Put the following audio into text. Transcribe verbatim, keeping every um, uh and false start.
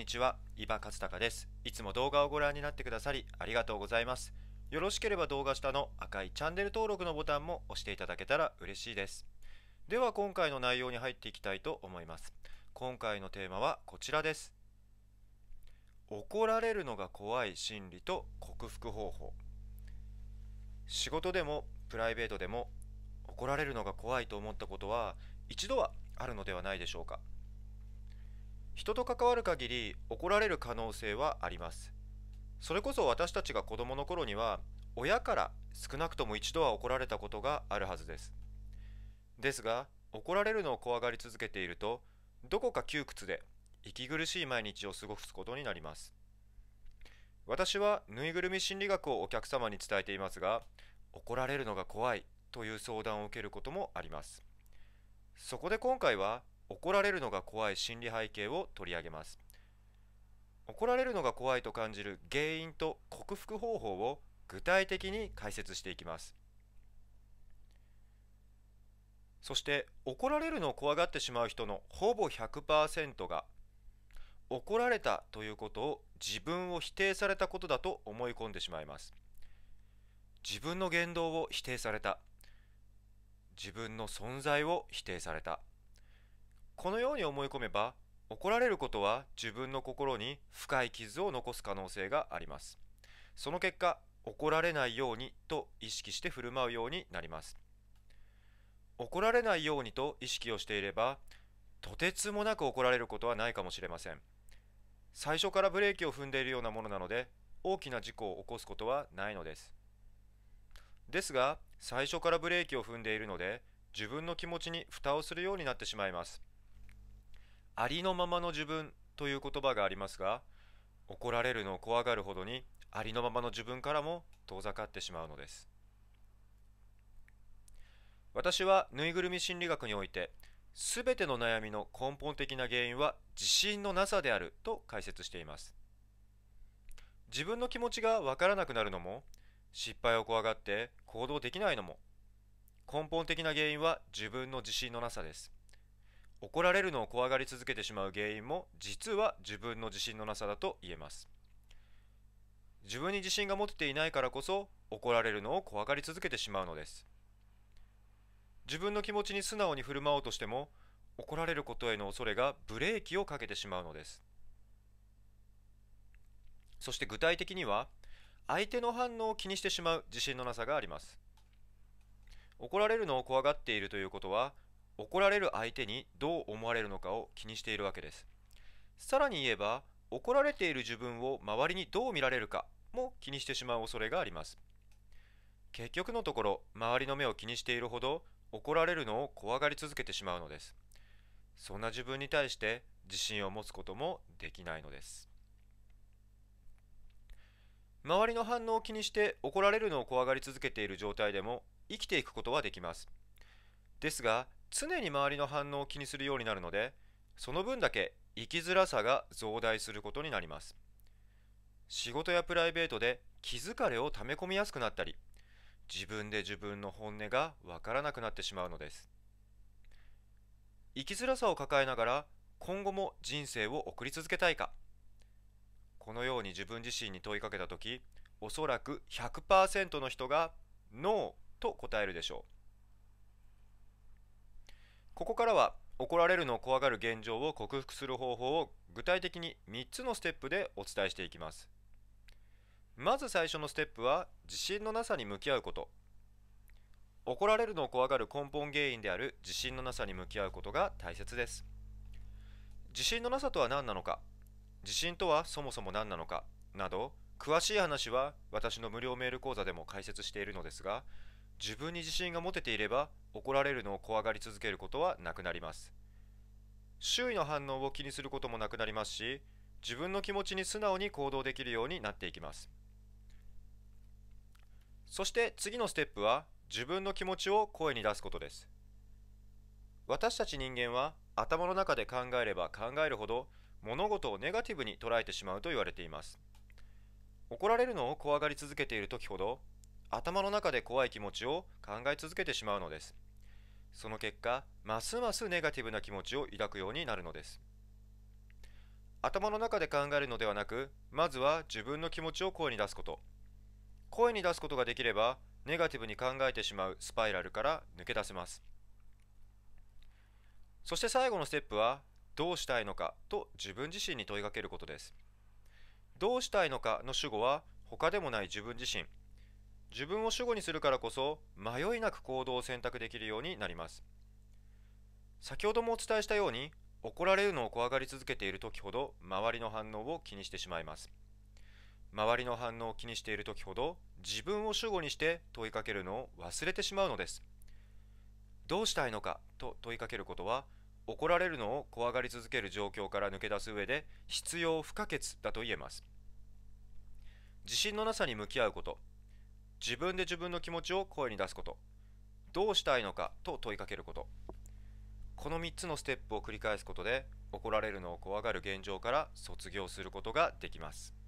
にちは、伊庭勝孝です。いつも動画をご覧になってくださりありがとうございます。よろしければ動画下の赤いチャンネル登録のボタンも押していただけたら嬉しいです。では今回の内容に入っていきたいと思います。今回のテーマはこちらです。怒られるのが怖い心理と克服方法。仕事でもプライベートでも怒られるのが怖いと思ったことは一度はあるのではないでしょうか。人と関わる限り怒られる可能性はあります。それこそ私たちが子供の頃には親から少なくとも一度は怒られたことがあるはずです。ですが怒られるのを怖がり続けているとどこか窮屈で息苦しい毎日を過ごすことになります。私はぬいぐるみ心理学をお客様に伝えていますが、怒られるのが怖いという相談を受けることもあります。そこで今回は怒られるのが怖い心理背景を取り上げます。怒られるのが怖いと感じる原因と克服方法を具体的に解説していきます。そして怒られるのを怖がってしまう人のほぼひゃくパーセントが怒られたということを自分を否定されたことだと思い込んでしまいます。自分の言動を否定された。自分の存在を否定された。このように思い込めば、怒られることは自分の心に深い傷を残す可能性があります。その結果、怒られないようにと意識して振る舞うようになります。怒られないようにと意識をしていれば、とてつもなく怒られることはないかもしれません。最初からブレーキを踏んでいるようなものなので、大きな事故を起こすことはないのです。ですが、最初からブレーキを踏んでいるので、自分の気持ちに蓋をするようになってしまいます。ありのままの自分という言葉がありますが、怒られるのを怖がるほどにありのままの自分からも遠ざかってしまうのです。私はぬいぐるみ心理学において、すべての悩みの根本的な原因は自信のなさであると解説しています。自分の気持ちがわからなくなるのも、失敗を怖がって行動できないのも、根本的な原因は自分の自信のなさです。怒られるのを怖がり続けてしまう原因も実は自分の自信のなさだと言えます。自分に自信が持てていないからこそ怒られるのを怖がり続けてしまうのです。自分の気持ちに素直に振る舞おうとしても怒られることへの恐れがブレーキをかけてしまうのです。そして具体的には相手の反応を気にしてしまう自信のなさがあります。怒られるのを怖がっているということは怒られる相手にどう思われるのかを気にしているわけです。さらに言えば、怒られている自分を周りにどう見られるかも気にしてしまう恐れがあります。結局のところ、周りの目を気にしているほど怒られるのを怖がり続けてしまうのです。そんな自分に対して自信を持つこともできないのです。周りの反応を気にして怒られるのを怖がり続けている状態でも生きていくことはできます。ですが、常に周りの反応を気にするようになるので、その分だけ生きづらさが増大することになります。仕事やプライベートで気疲れを溜め込みやすくなったり、自分で自分の本音がわからなくなってしまうのです。生きづらさを抱えながら今後も人生を送り続けたいか、このように自分自身に問いかけたとき、おそらくひゃくパーセントの人がノーと答えるでしょう。ここからは怒られるのを怖がる現状を克服する方法を具体的にみっつのステップでお伝えしていきます。まず最初のステップは自信のなさに向き合うこと。怒られるのを怖がる根本原因である自信のなさに向き合うことが大切です。自信のなさとは何なのか、自信とはそもそも何なのかなど詳しい話は私の無料メール講座でも解説しているのですが、自分に自信が持てていれば怒られるのを怖がり続けることはなくなります。周囲の反応を気にすることもなくなりますし、自分の気持ちに素直に行動できるようになっていきます。そして次のステップは自分の気持ちを声に出すことです。私たち人間は頭の中で考えれば考えるほど物事をネガティブに捉えてしまうと言われています。怒られるのを怖がり続けている時ほど頭の中で怖い気持ちを考え続けてしまうのです。その結果、ますますネガティブな気持ちを抱くようになるのです。 頭の中で考えるのではなく、まずは自分の気持ちを声に出すこと。声に出すことができれば、ネガティブに考えてしまうスパイラルから抜け出せます。そして最後のステップは、どうしたいのかと自分自身に問いかけることです。どうしたいのかの主語は他でもない自分自身。自分を主語にするからこそ迷いなく行動を選択できるようになります。先ほどもお伝えしたように、怒られるのを怖がり続けている時ほど周りの反応を気にしてしまいます。周りの反応を気にしている時ほど自分を主語にして問いかけるのを忘れてしまうのです。どうしたいのかと問いかけることは、怒られるのを怖がり続ける状況から抜け出す上で必要不可欠だと言えます。自信のなさに向き合うこと、自分で自分の気持ちを声に出すこと、どうしたいのかと問いかけること。このみっつのステップを繰り返すことで、怒られるのを怖がる現状から卒業することができます。